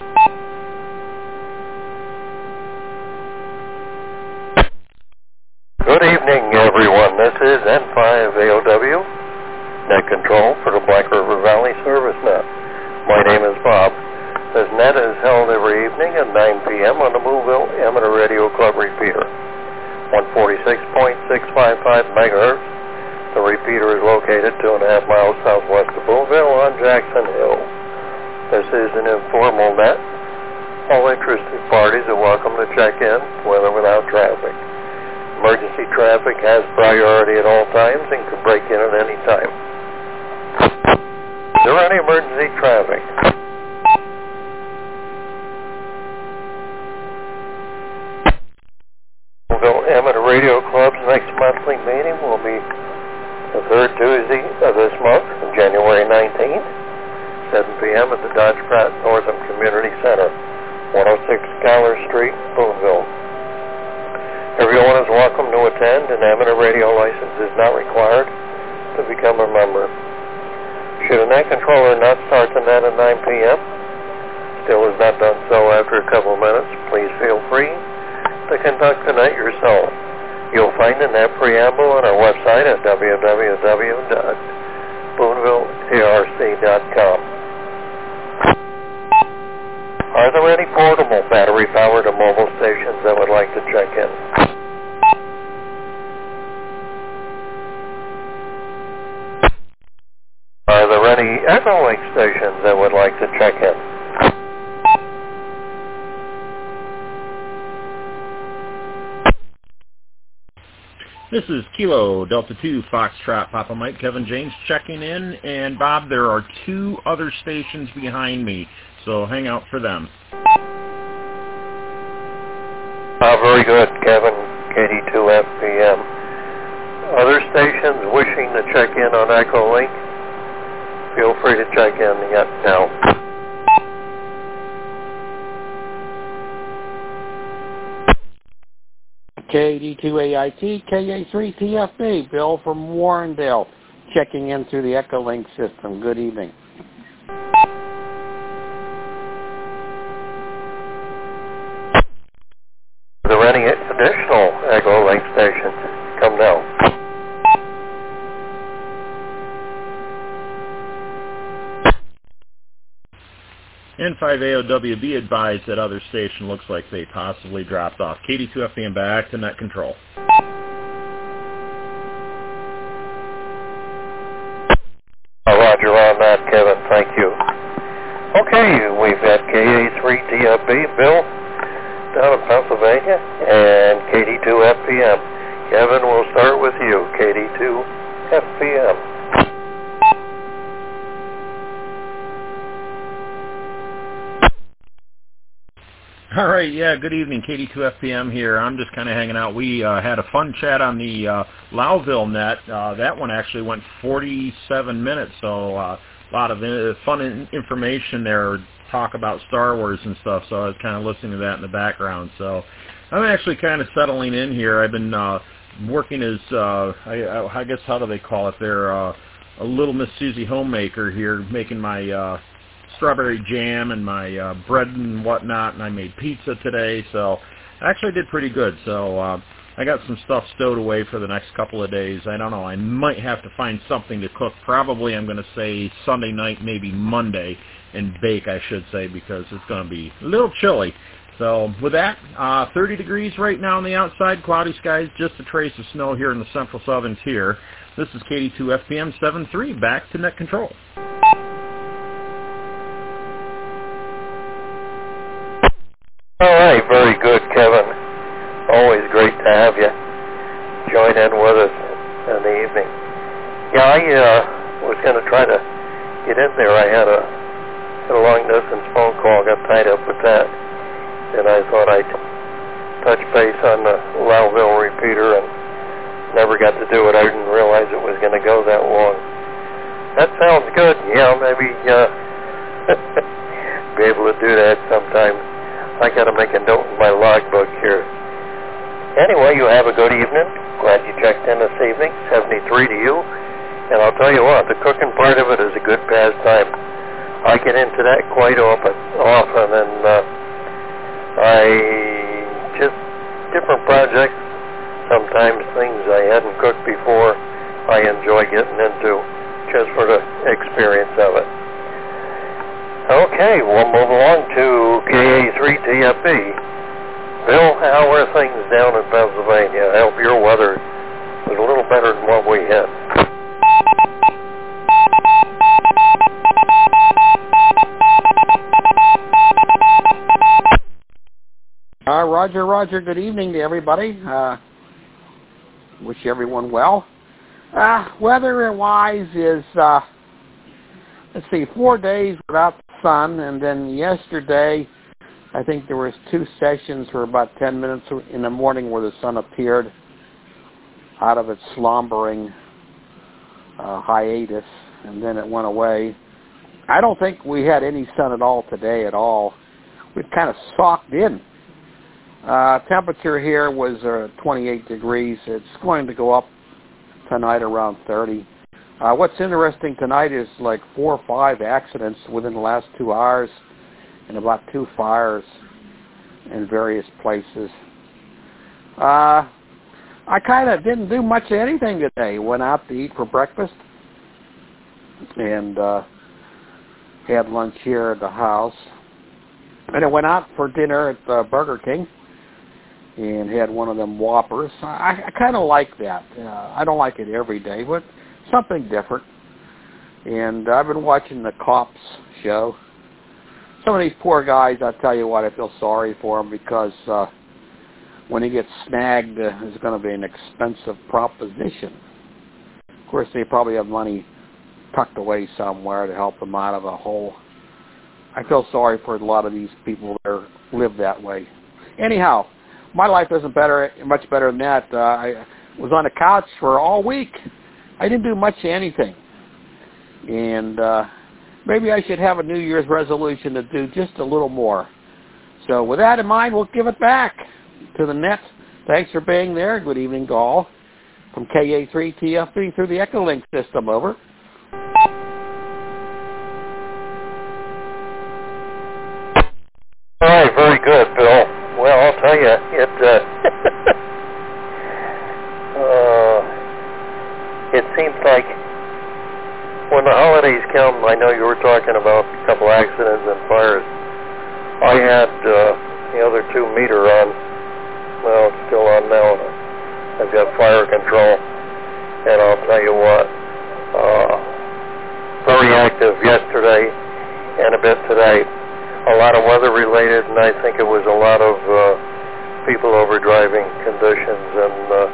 Good evening, everyone. This is N5AOW, net control for the Black River Valley Service Net. My name is Bob. This net is held every evening at 9 p.m. on the Boonville Amateur Radio Club repeater, 146.655 megahertz. The repeater is located 2.5 miles southwest of Boonville on Jackson Hill. This is an informal net. All interested parties are welcome to check in, with or without traffic. Emergency traffic has priority at all times and can break in at any time. Is there any emergency traffic? Boonville Amateur Radio Club's next monthly meeting will be the third Tuesday of this month, January 19th, 7 p.m. at the Dodge Pratt Northam Community Center, 106 Schuyler Street, Boonville. Everyone is welcome to attend. An amateur radio license is not required to become a member. Should a net controller not start the net at 9 p.m., still has not done so after a couple of minutes, please feel free to conduct the net yourself. You'll find the net preamble on our website at www.boonvillearc.com. Are there any portable battery-powered or mobile stations that would like to check in? Are there any Echolink stations that would like to check in? This is Kilo Delta 2 Foxtrot Papa Mike, Kevin James checking in, and Bob, there are two other stations behind me, so hang out for them. Very good, Kevin, KD2FPM. Other stations wishing to check in on Echolink, feel free to check in now. KD2AIT, KA3TFB, Bill from Warrendale, checking in through the Echolink system. Good evening. Are there any additional Echolink stations? Come now. N5AOW, be advised that other station looks like they possibly dropped off. KD2FPM back to net control. Roger on that, Kevin. Thank you. Okay, we've got KA3TFB, Bill, down in Pennsylvania, and KD2FPM. Kevin, we'll start with you, KD2FPM. All right, yeah, good evening, KD2FPM here. I'm just kind of hanging out. We had a fun chat on the Lowville net. That one actually went 47 minutes, so a lot of fun information there, talk about Star Wars and stuff, so I was kind of listening to that in the background. So I'm actually kind of settling in here. I've been working as, I guess, how do they call it? They're a little Miss Susie homemaker here, making my strawberry jam and my bread and whatnot, and I made pizza today, so I actually did pretty good. So I got some stuff stowed away for the next couple of days. I don't know, I might have to find something to cook. Probably I'm going to say Sunday night, maybe Monday, and bake, I should say, because it's going to be a little chilly. So with that, 30 degrees right now on the outside, cloudy skies, just a trace of snow here in the central southern tier. This is KD2FPM 73, back to net control. All right, very good, Kevin. Always great to have you join in with us in the evening. Yeah, I was going to try to get in there. I had a long-distance phone call, got tied up with that, and I thought I'd touch base on the Lowville repeater and never got to do it. I didn't realize it was going to go that long. That sounds good. Yeah, maybe be able to do that sometime. I got to make a note in my logbook here. Anyway, you have a good evening. Glad you checked in this evening. 73 to you. And I'll tell you what, the cooking part of it is a good pastime. I get into that quite often, and Okay, we'll move along to KA3TFB. Bill, how are things down in Pennsylvania? I hope your weather was a little better than what we had. Roger. Good evening to everybody. Wish everyone well. Weather-wise is, let's see, 4 days without the sun, and then yesterday, I think there was 2 sessions for about 10 minutes in the morning where the sun appeared out of its slumbering hiatus, and then it went away. I don't think we had any sun at all today at all. We've kind of socked in. Temperature here was 28 degrees. It's going to go up tonight around 30. What's interesting tonight is like 4 or 5 accidents within the last 2 hours and about 2 fires in various places. I kind of didn't do much of anything today. Went out to eat for breakfast and had lunch here at the house. And I went out for dinner at Burger King and had one of them Whoppers. I kind of like that. I don't like it every day, but something different. And I've been watching the Cops show. Some of these poor guys, I tell you what, I feel sorry for them because when he gets snagged, it's going to be an expensive proposition. Of course, they probably have money tucked away somewhere to help them out of a hole. I feel sorry for a lot of these people that live that way. Anyhow, my life isn't much better than that. I was on the couch for all week. I didn't do much of anything. And maybe I should have a New Year's resolution to do just a little more. So with that in mind, we'll give it back to the net. Thanks for being there. Good evening to all. From KA3TFB through the Echolink system, over. All right, very good, Bill. Well, I'll tell you, it seems like when the holidays come, I know you were talking about a couple accidents and fires. I had the other 2 meter on. Well, it's still on now. I've got fire control, and I'll tell you what, very active yesterday and a bit today. A lot of weather related, and I think it was a lot of people overdriving conditions. And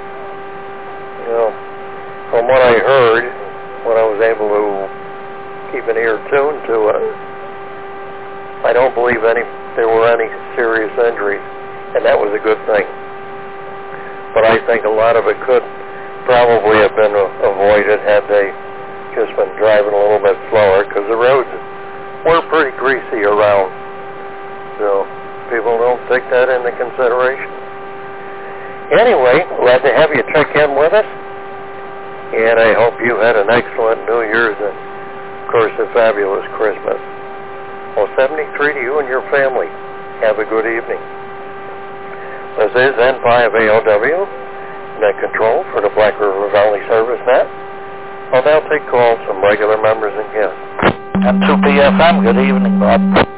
from what I heard, when I was able to keep an ear tuned to it, I don't believe there were any serious injuries, and that was a good thing. But I think a lot of it could probably have been avoided had they just been driving a little bit slower, because the roads were pretty greasy around. So people don't take that into consideration. Anyway, glad to have you check in with us. And I hope you had an excellent New Year's and, of course, a fabulous Christmas. Well, 73 to you and your family. Have a good evening. This is N5ALW, net control for the Black River Valley Service Net. I'll now take calls from regular members and guests. N2PFM, good evening, Bob.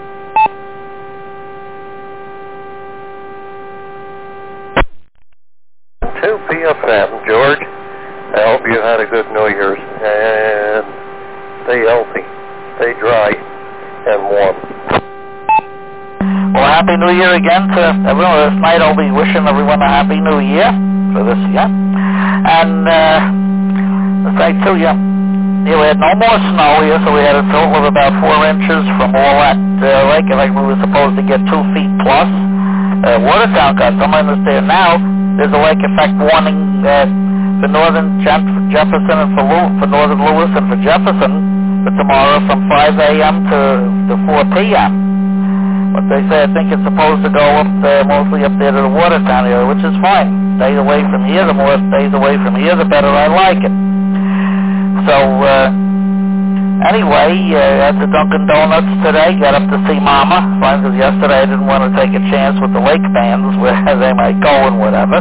N2PFM, George. I hope you had a good New Year's, and stay healthy, stay dry, and warm. Well, Happy New Year again to everyone. This night I'll be wishing everyone a Happy New Year for this year. And let's say to you, we had no more snow here, so we had a total of about 4 inches from all that lake. Like we were supposed to get 2 feet plus. Watertown got some of us there now. There's a lake effect warning for northern Jefferson and for northern Lewis and for Jefferson for tomorrow from 5 a.m. to 4 p.m. But they say I think it's supposed to go up mostly up there to the Watertown area, which is fine. Stays away from here. The more it stays away from here, the better I like it. So anyway, at the Dunkin' Donuts today, got up to see Mama. Fine, because yesterday I didn't want to take a chance with the lake bands where they might go and whatever.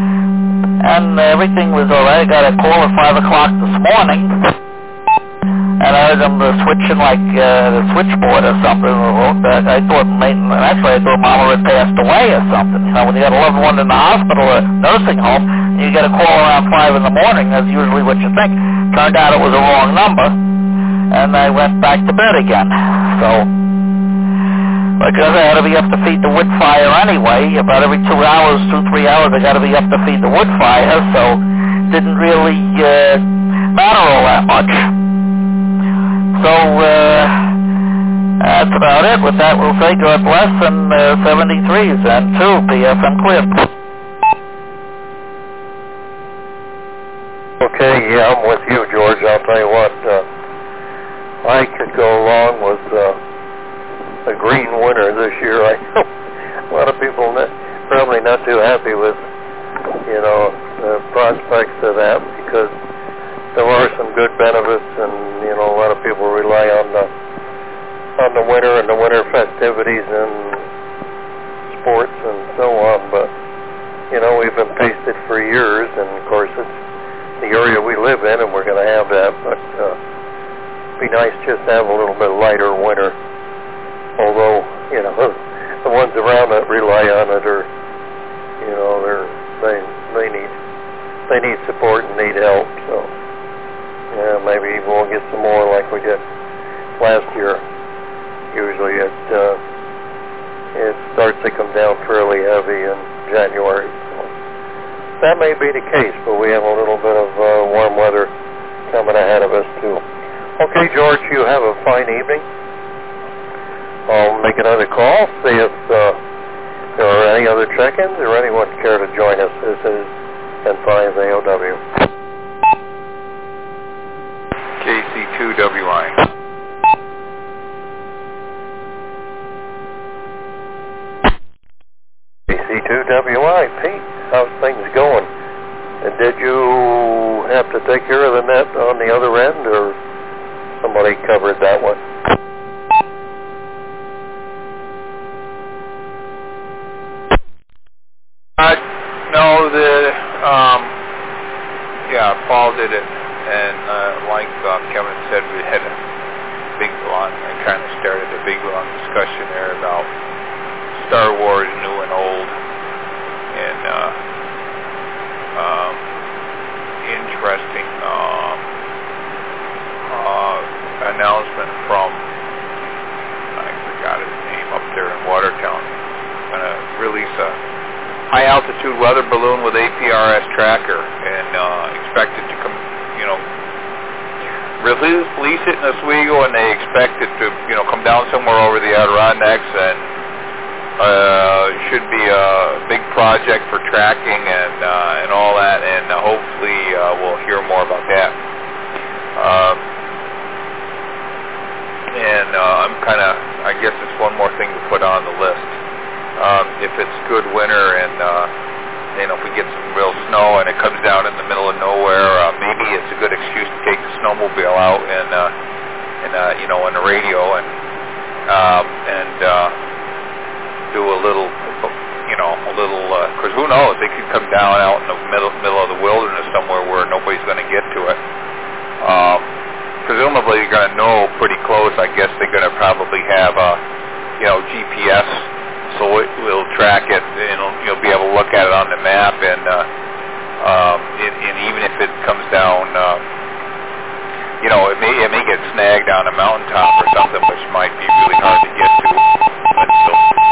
And everything was all right. I got a call at 5 o'clock this morning and I heard them switching like the switchboard or something. I thought, actually, I thought Mama had passed away or something. You know, when you got a loved one in the hospital or nursing home, you get a call around 5 in the morning. That's usually what you think. Turned out it was a wrong number, and I went back to bed again. So, because I had to be up to feed the wood fire anyway. About every 2 hours, 2-3 hours, I got to be up to feed the wood fire. So, didn't really matter all that much. So, that's about it. With that, we'll say God bless and 73s and 2 BFM clear. Okay, yeah, I'm with you, George. I'll tell you what, I could go along with a green winter this year. I know a lot of people probably not too happy with, you know, the prospects of that, because there are some good benefits, and you know, a lot of people rely on the winter and the winter festivities and sports and so on. But you know, we've been paced it for years, and of course it's the area we live in, and we're going to have that. But it'd be nice just to have a little bit lighter winter. Although you know, the ones around that rely on it are, you know, they need support and need help. So yeah, maybe we'll get some more like we did last year. Usually it starts to come down fairly heavy in January. So that may be the case, but we have a little bit of warm weather coming ahead of us too. Okay, George, you have a fine evening. I'll make another call, see if there are any other check-ins or anyone care to join us. This is N5AOW. KC2WI. KC2WI. Pete, how's things going? And did you have to take care of the net on the other end, or somebody covered that one? No, Paul did it, and like Kevin said, we had a big long, I kind of started a big long discussion there about Star Wars, new and old, and interesting announcement from, I forgot his name, up there in Watertown. Going to release a high-altitude weather balloon with APRS tracker, and expected to come, release it in Oswego, and they expect it to, come down somewhere over the Adirondacks, and should be a big project for tracking and all that, and hopefully we'll hear more about that. I guess it's one more thing to put on the list. If it's good winter and if we get some real snow and it comes down in the middle of nowhere, maybe it's a good excuse to take the snowmobile out and on the radio and do a little, because who knows, they could come down out in the middle of the wilderness somewhere where nobody's going to get to it. Presumably you're going to know pretty close. I guess they're going to probably have GPS, so we'll track it, and you'll be able to look at it on the map, and even if it comes down, it may get snagged on a mountaintop or something, which might be really hard to get to until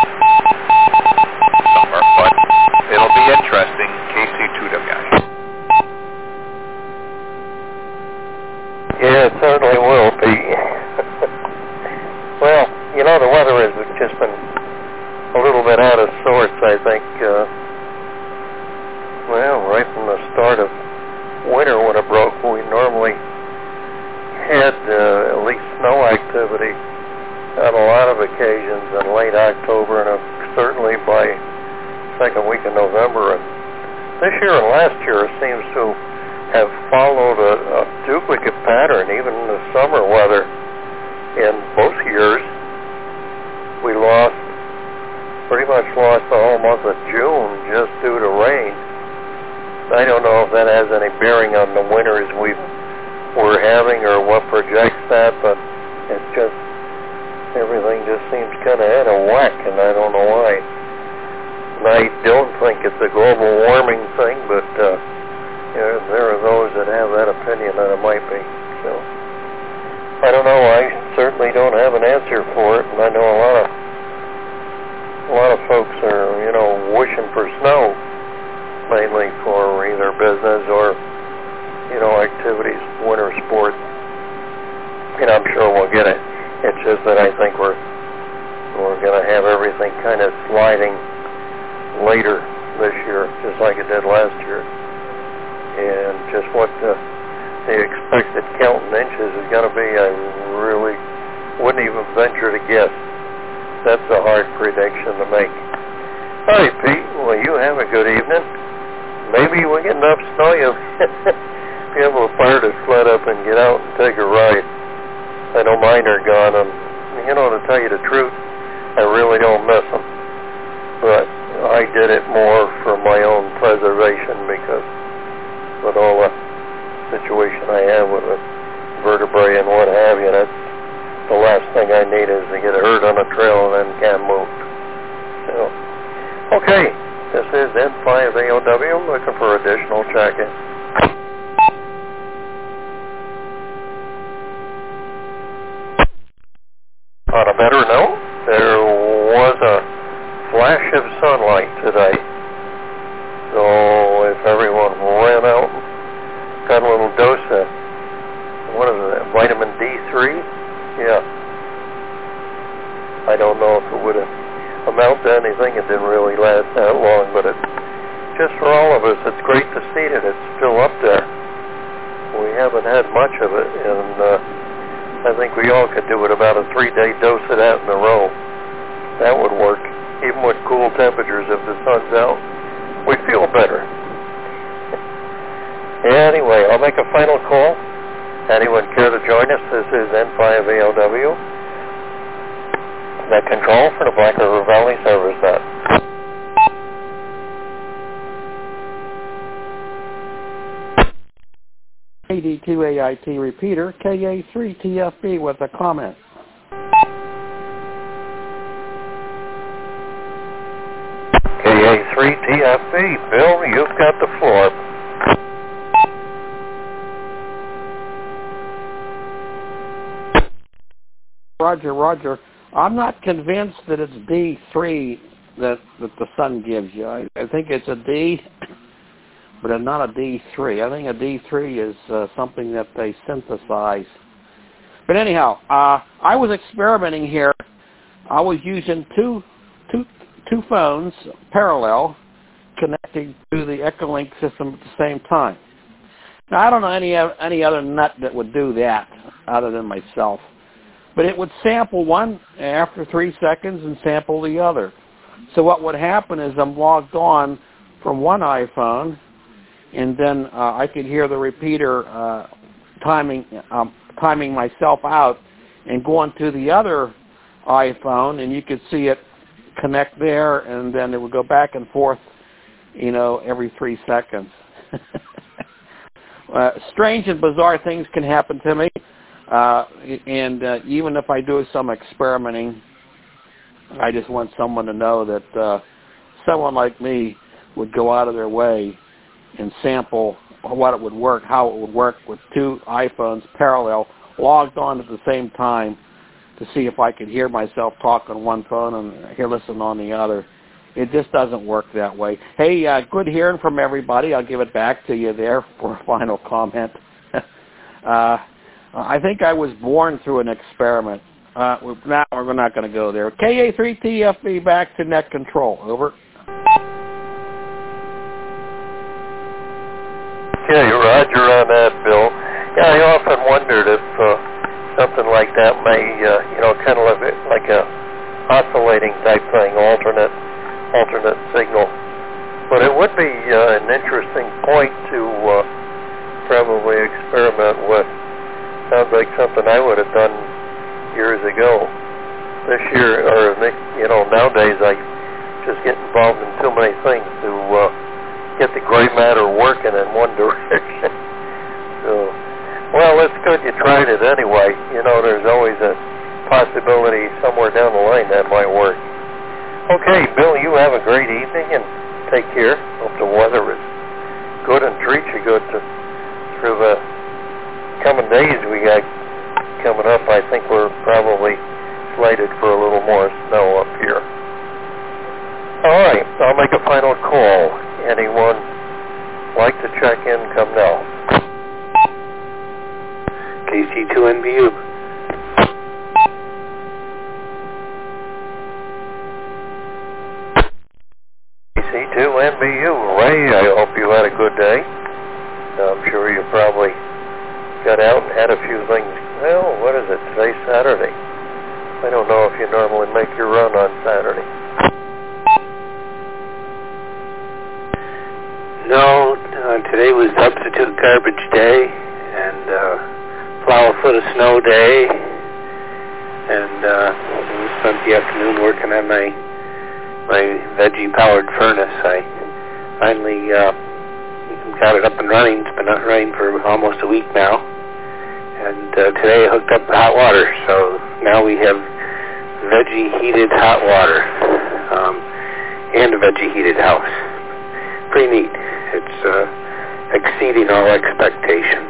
summer, but it'll be interesting. KC2WI. Yeah, it certainly will be. Well, the weather has just been a little bit out of sorts, I think. Right from the start of winter when it broke, we normally had at least snow activity on a lot of occasions in late October, and certainly by second week of November. And this year and last year seems to have followed a duplicate pattern. Even in the summer weather in both years, we pretty much lost the whole month of June just due to rain. I don't know if that has any bearing on the winters we've we're having or what projects that, but it's just, everything just seems kind of out of whack, and I don't know why. And I don't think it's a global warming thing, but there are those that have that opinion that it might be. So I don't know. I certainly don't have an answer for it, and I know a lot of folks are, wishing for snow, mainly for either business or, activities, winter sports. And I'm sure we'll get it. It's just that I think we're going to have everything kind of sliding later this year, just like it did last year. And just what the expected count in inches is going to be, I really wouldn't even venture to guess. That's a hard prediction to make. All right, Pete, well, you have a good evening. Maybe we'll get enough snow you'll be able to fire the sled up and get out and take a ride. I know mine are gone, and, to tell you the truth, I really don't miss them. But I did it more for my own preservation because with all the situation I have with the vertebrae and what have you, that's the last thing I need is to get hurt on a trail and then can't move. So, okay, this is N5AOW looking for additional check-in. On a better note, there was a flash of sunlight today. So if everyone ran out and got a little dose of, what is it, vitamin D3? Yeah. I don't know if it would amount to anything. It didn't really last that long, but it, just for all of us, it's great to see that it's still up there. We haven't had much of it, and I think we all could do with about a 3-day dose of that in a row. That would work. Even with cool temperatures, if the sun's out, we feel better. Anyway, I'll make a final call. Anyone care to join us? This is N5AOW. Net control for the Black River Valley Service Net. KD2AIT repeater, KA3TFB with a comment. KA3TFB, Bill, you've got the floor. Roger. I'm not convinced that it's D3 that the sun gives you. I think it's a D, but it's not a D3. I think a D3 is something that they synthesize. But anyhow, I was experimenting here. I was using two phones parallel, connecting to the Echolink system at the same time. Now, I don't know any other nut that would do that other than myself. But it would sample one after 3 seconds and sample the other. So what would happen is I'm logged on from one iPhone, and then I could hear the repeater timing myself out and go on to the other iPhone, and you could see it connect there, and then it would go back and forth, every 3 seconds. Strange and bizarre things can happen to me. And even if I do some experimenting, I just want someone to know that someone like me would go out of their way and sample how it would work with two iPhones parallel, logged on at the same time, to see if I could hear myself talk on one phone and listen on the other. It just doesn't work that way. Hey, good hearing from everybody. I'll give it back to you there for a final comment. I think I was born through an experiment. Now we're not going to go there. KA3TFB back to net control. Over. Okay, Roger on that, Bill. Yeah, I often wondered if something like that may, kind of like a oscillating type thing, alternate signal. But it would be an interesting point to probably experiment with. Sounds like something I would have done years ago. This year, or nowadays, I just get involved in too many things to get the gray matter working in one direction. So, well, let's line, that might work. Okay, Bill, you have a great evening and take care. Hope the weather is good and treats you good through the coming days we got coming up. I think we're probably slated for a little more snow up here. All right, I'll make a final call. Anyone like to check in, come now. KC2NBU. KC2NBU. Ray, I hope you had a good day. I'm sure you probably got out and had a few things. Well, what is it? Today's Saturday. I don't know if you normally make your run on Saturday. No, today was substitute garbage day and plow a foot of snow day, and we spent the afternoon working on my veggie-powered furnace. I finally got it up and running. It's been up and running for almost a week now, and today I hooked up the hot water, so now we have veggie-heated hot water and a veggie-heated house. Pretty neat. It's exceeding all expectations.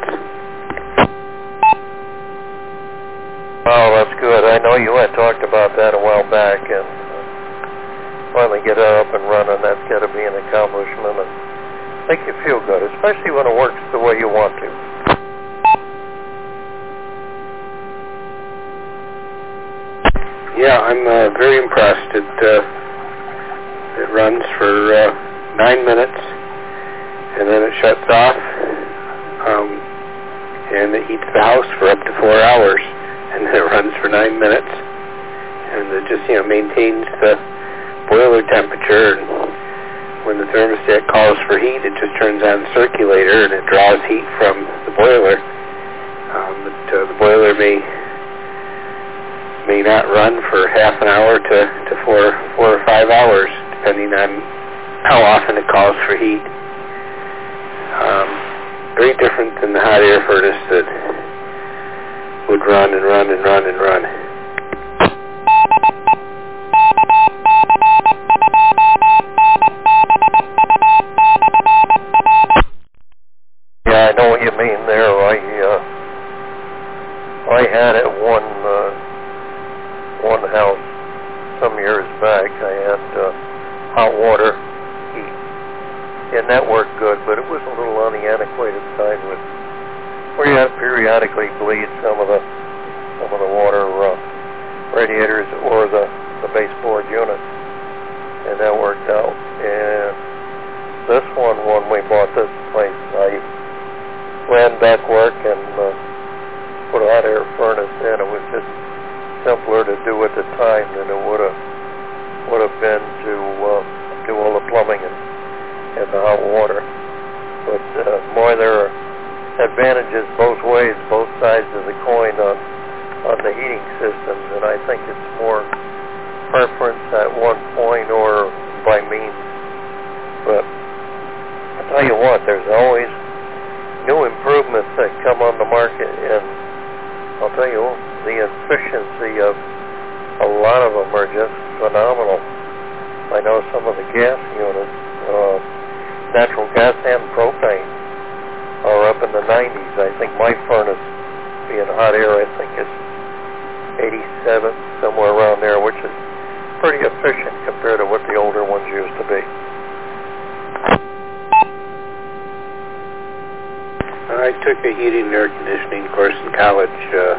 Oh, that's good. I know you had talked about that a while back, and finally get it up and running. That's got to be an accomplishment and make you feel good, especially when it works the way you want to. Yeah, I'm very impressed. It runs for 9 minutes, and then it shuts off, and it heats the house for up to 4 hours, and then it runs for 9 minutes, and it just, maintains the boiler temperature, and when the thermostat calls for heat, it just turns on the circulator, and it draws heat from the boiler. But the boiler may not run for half an hour to 4 or 5 hours, depending on how often it calls for heat. Very different than the hot air furnace that would run and run and run and run. Yeah, I know what you mean there. I had at one house some years back. I had hot water heat, and that worked good, but it was a little on the antiquated side where you had to periodically bleed some of the water radiators or the baseboard unit, and that worked out. And this one, when we bought this place, I ran ductwork and put a hot air furnace in. It was just simpler to do at the time than it would have been to do all the plumbing and the hot water. But boy, there are advantages both ways, both sides of the coin on the heating systems, and I think it's more preference at one point or by means. But I tell you what, there's always new improvements that come on the market, and I'll tell you, the efficiency of a lot of them are just phenomenal. I know some of the gas units, natural gas and propane, are up in the 90s. I think my furnace, being hot air, I think it's 87, somewhere around there, which is pretty efficient compared to what the older ones used to be. I took a heating and air conditioning course in college,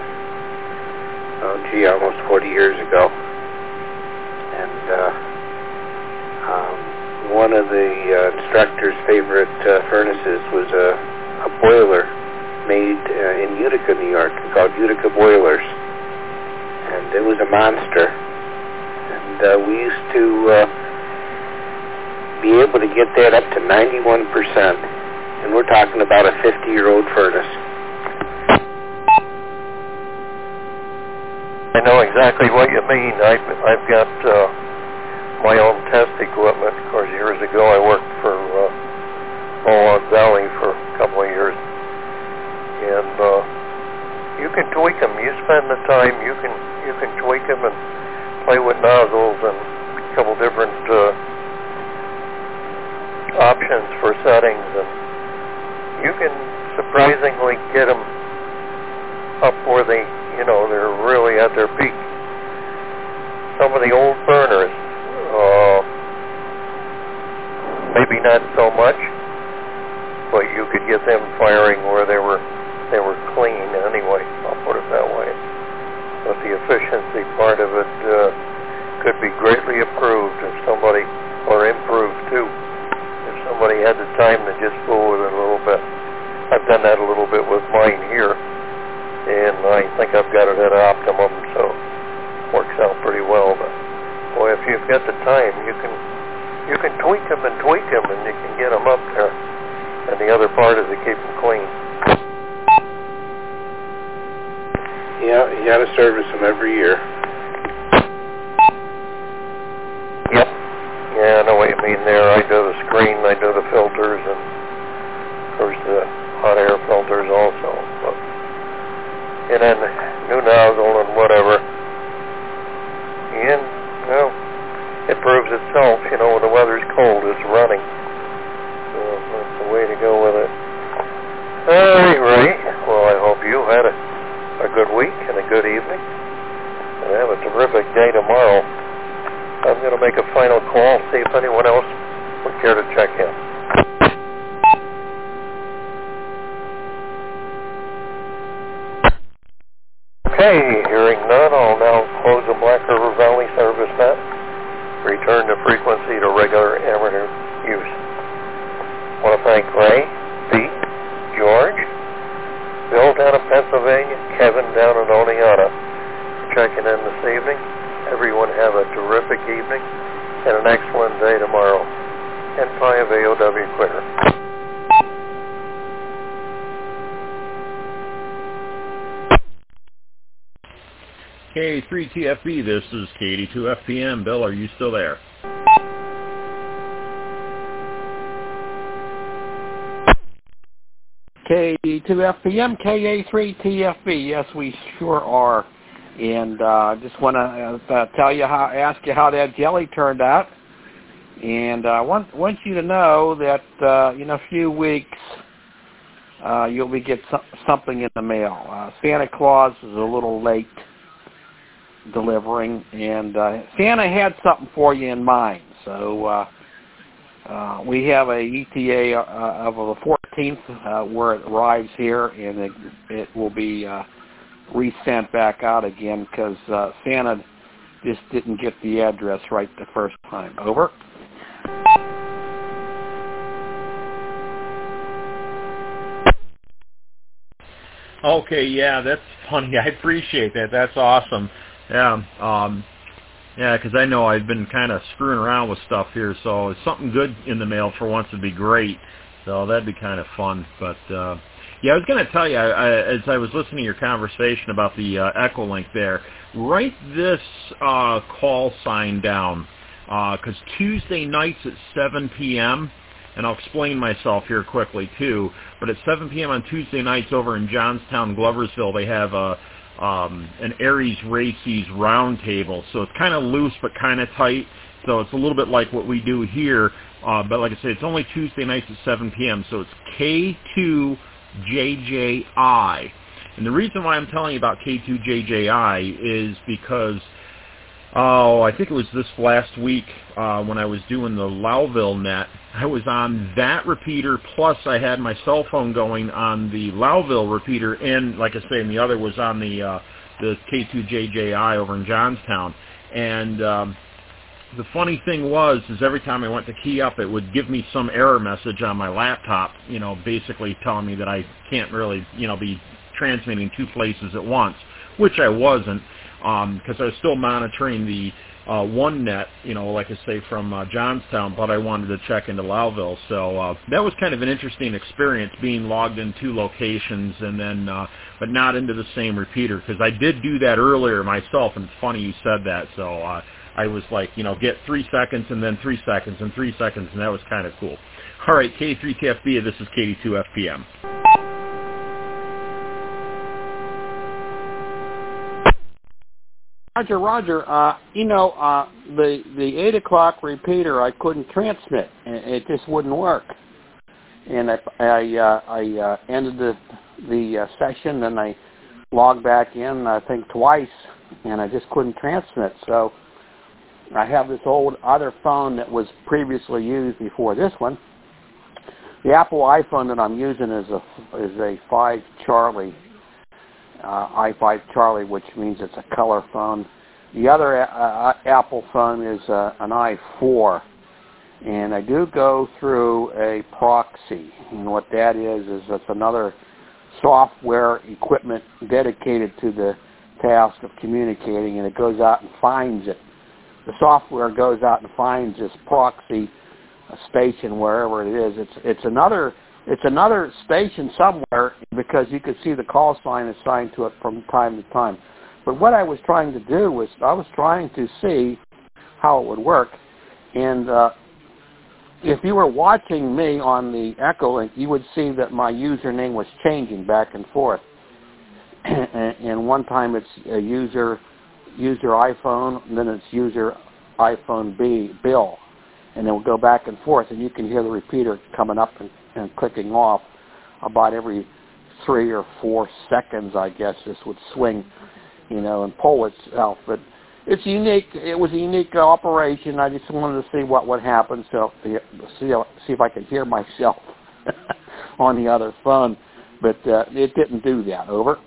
almost 40 years ago. And one of the instructor's favorite furnaces was a boiler made in Utica, New York, called Utica Boilers. And it was a monster. And we used to be able to get that up to 91%. And we're talking about a 50-year-old furnace. I know exactly what you mean. I've got my own test equipment. Of course, years ago I worked for Mohawk Valley for a couple of years, and you can tweak them. You spend the time, you can tweak them and play with nozzles and a couple different options for settings, and you can surprisingly get them up where they, they're really at their peak. Some of the old burners, maybe not so much, but you could get them firing where they were clean anyway. I'll put it that way. But the efficiency part of it could be greatly improved if somebody, or improved too, if somebody had the time to just fool with it a little bit. I've done that a little bit with mine here, and I think I've got it at optimum, so it works out pretty well. But boy, if you've got the time, you can tweak them, and you can get them up there. And the other part is to keep them clean. Yeah, you got to service them every year. Yep. Yeah, I know what you mean there. I do the screen, I do the filters, and of course the hot air filters also. But, and then new nozzle and whatever. And, well, it proves itself, when the weather's cold, it's running. So that's the way to go with it. All right. Well, I hope you had a good week and a good evening. And have a terrific day tomorrow. I'm going to make a final call, see if anyone else would care to check in. Okay, hearing none, I'll now close the Black River Valley service net. Return the frequency to regular amateur use. I want to thank Ray, Pete, George, Bill down in Pennsylvania, Kevin down in Oneonta for checking in this evening. Everyone have a terrific evening and an excellent day tomorrow. N5 AOW Clear. K3TFB, this is K82FPM. Bill, are you still there? K2FPM, KA3TFB. Yes, we sure are. And just want to ask you how that jelly turned out. And I want you to know that in a few weeks you'll be get something in the mail. Santa Claus is a little late delivering, and Santa had something for you in mind. So we have a ETA of the 14th where it arrives here, and it will be resent back out again because Santa just didn't get the address right the first time. Over. Okay, yeah, that's funny. I appreciate that. That's awesome. Yeah, because I know I've been kind of screwing around with stuff here, so if something good in the mail for once would be great. So that'd be kind of fun. But, yeah, I was going to tell you, as I was listening to your conversation about the Echolink there, write this call sign down, because Tuesday nights at 7 p.m., and I'll explain myself here quickly, too, but at 7 p.m. on Tuesday nights over in Johnstown, Gloversville, they have an Aries Races roundtable. So it's kind of loose but kind of tight. So it's a little bit like what we do here. But like I say, it's only Tuesday nights at 7 p.m. So it's K2JJI. And the reason why I'm telling you about K2JJI is because, I think it was this last week when I was doing the Lowville net, I was on that repeater, plus I had my cell phone going on the Lowville repeater, and like I say, and the other was on the K2JJI over in Johnstown. And the funny thing was, is every time I went to key up, it would give me some error message on my laptop, basically telling me that I can't really, be transmitting two places at once, which I wasn't, because I was still monitoring the one net, like I say, from Johnstown, but I wanted to check into Lowville. So that was kind of an interesting experience, being logged in two locations and then, but not into the same repeater, because I did do that earlier myself, and it's funny you said that. So I was like, get 3 seconds and then 3 seconds and 3 seconds, and that was kind of cool. All right, K3TFB, this is K2FPM. Roger. The 8 o'clock repeater, I couldn't transmit. It just wouldn't work. And I ended the session, and I logged back in, I think, twice, and I just couldn't transmit. So I have this old other phone that was previously used before this one. The Apple iPhone that I'm using is a 5 Charlie, i5 Charlie, which means it's a color phone. The other Apple phone is an i4, and I do go through a proxy. And what that is it's another software equipment dedicated to the task of communicating, and it goes out and finds it. The software goes out and finds this proxy station wherever it is. It's another station somewhere, because you could see the call sign assigned to it from time to time. But what I was trying to do was I was trying to see how it would work. And if you were watching me on the Echolink, you would see that my username was changing back and forth. And one time it's a user iPhone, and then it's user iPhone B, Bill. And it will go back and forth, and you can hear the repeater coming up and clicking off about every 3 or 4 seconds, I guess. This would swing, and pull itself. But it's unique. It was a unique operation. I just wanted to see what would happen, so see if I could hear myself on the other phone. But it didn't do that. Over.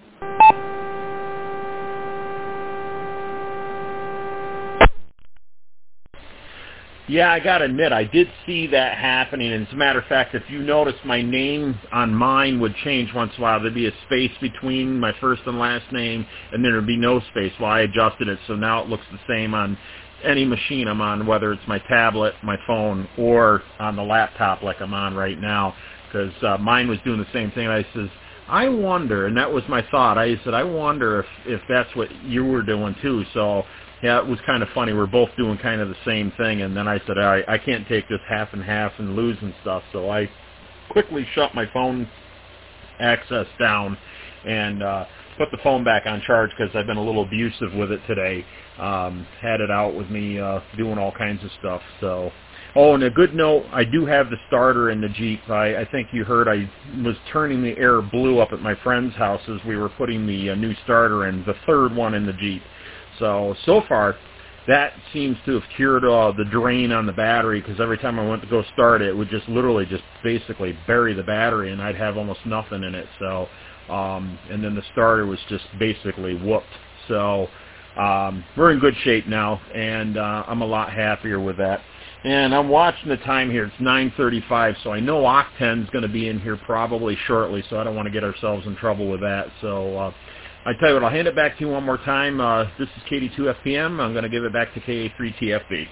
Yeah, I got to admit, I did see that happening. And as a matter of fact, if you notice, my name on mine would change once in a while. There'd be a space between my first and last name, and then there'd be no space. Well, I adjusted it, so now it looks the same on any machine I'm on, whether it's my tablet, my phone, or on the laptop like I'm on right now, because mine was doing the same thing. And I says, I wonder, and that was my thought. I said, I wonder if that's what you were doing too. So yeah, it was kind of funny. We're both doing kind of the same thing. And then I said, all right, I can't take this half and half and losing stuff. So I quickly shut my phone access down and put the phone back on charge, because I've been a little abusive with it today. Had it out with me doing all kinds of stuff. So, oh, and a good note, I do have the starter in the Jeep. I think you heard I was turning the air blue up at my friend's house as we were putting the new starter in, the third one in the Jeep. So far, that seems to have cured the drain on the battery, because every time I went to go start it, it would just literally just basically bury the battery, and I'd have almost nothing in it. So, and then the starter was just basically whooped. So we're in good shape now, and I'm a lot happier with that. And I'm watching the time here. It's 9:35, so I know Octen's going to be in here probably shortly, so I don't want to get ourselves in trouble with that. So I tell you what, I'll hand it back to you one more time. This is KD2FPM. I'm going to give it back to KA3TFB.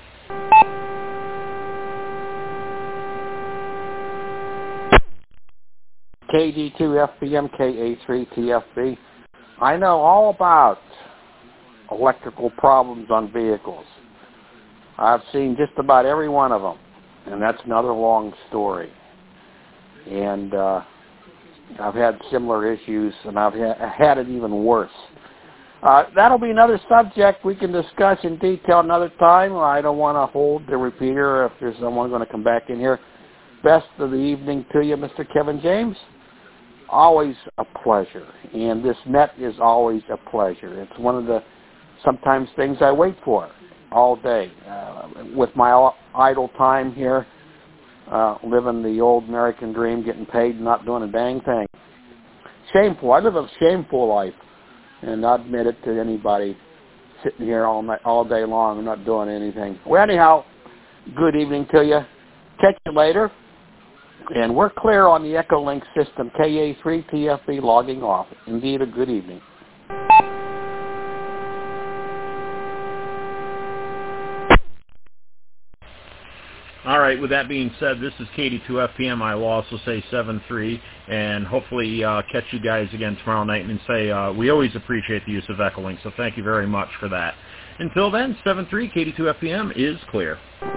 KD2FPM, KA3TFB. I know all about electrical problems on vehicles. I've seen just about every one of them, and that's another long story. And I've had similar issues, and I've had it even worse. That'll be another subject we can discuss in detail another time. I don't want to hold the repeater if there's someone going to come back in here. Best of the evening to you, Mr. Kevin James. Always a pleasure, and this net is always a pleasure. It's one of the sometimes things I wait for all day. With my idle time here, living the old American dream, getting paid and not doing a dang thing. Shameful. I live a shameful life, and I admit it to anybody sitting here all day long and not doing anything. Well, anyhow, good evening to you. Catch you later. And we're clear on the Echolink system, KA3TFB logging off. Indeed, a good evening. All right, with that being said, this is KD2FPM. I will also say 7-3, and hopefully catch you guys again tomorrow night and say we always appreciate the use of Echolink, so thank you very much for that. Until then, 7-3, KD2FPM is clear.